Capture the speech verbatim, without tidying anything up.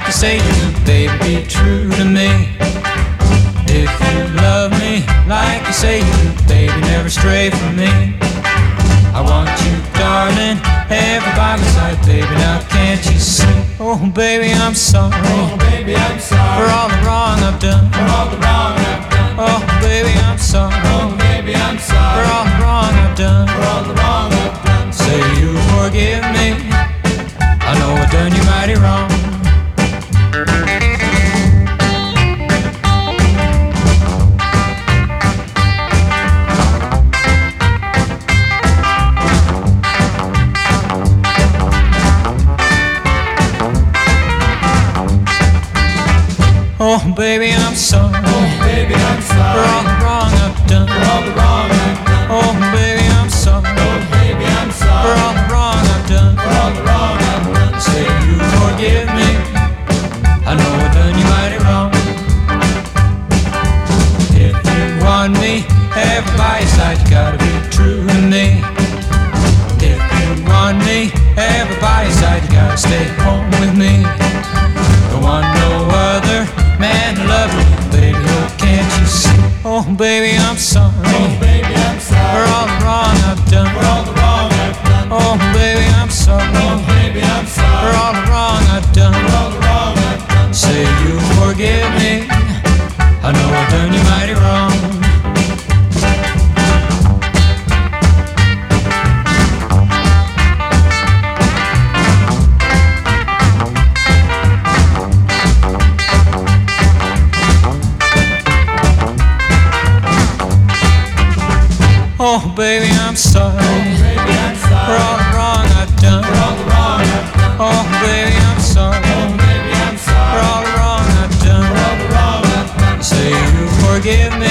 you say you do, baby, be true to me. If you love me like you say you do, baby, never stray from me. I want you, darling, ever by my side, baby, now can't you see? Oh, baby, I'm sorry. Oh, baby, I'm sorry for all the wrong I've done. for all the wrong I've done. Oh, baby, I'm sorry. Oh, baby, I'm for sorry all the wrong I've done. for all the wrong I've done. Say you forgive me. I know I've done you mighty wrong. Oh, baby, I'm sorry. Oh, baby, I'm for all sorry the wrong I've done. for all the wrong I've done. Oh, baby, I'm sorry. Oh, baby, I'm for sorry all the wrong I've done. for all the wrong I've done. Say you forgive me. I know I've done you mighty wrong. If you want me ever by your side, you gotta be true to me. If you want me ever by your side, you gotta stay home with me. Don't want no other man to love me, baby, oh, can't you see? Oh, baby, I'm sorry. Oh, baby, I'm for sorry all the wrong I've done. for all the wrong I've done. Oh, baby, I'm sorry. Oh, baby, I'm for sorry all the wrong I've done. for all the wrong I've done. Say you forgive me. I know I've done you mighty wrong. Oh, baby, I'm sorry. Oh, baby, I'm for sorry all the wrong I've done. for all the wrong I've done. Oh, baby, I'm sorry. Oh, baby, I'm for sorry all the wrong I've done. for all the wrong I've done. Say you forgive me.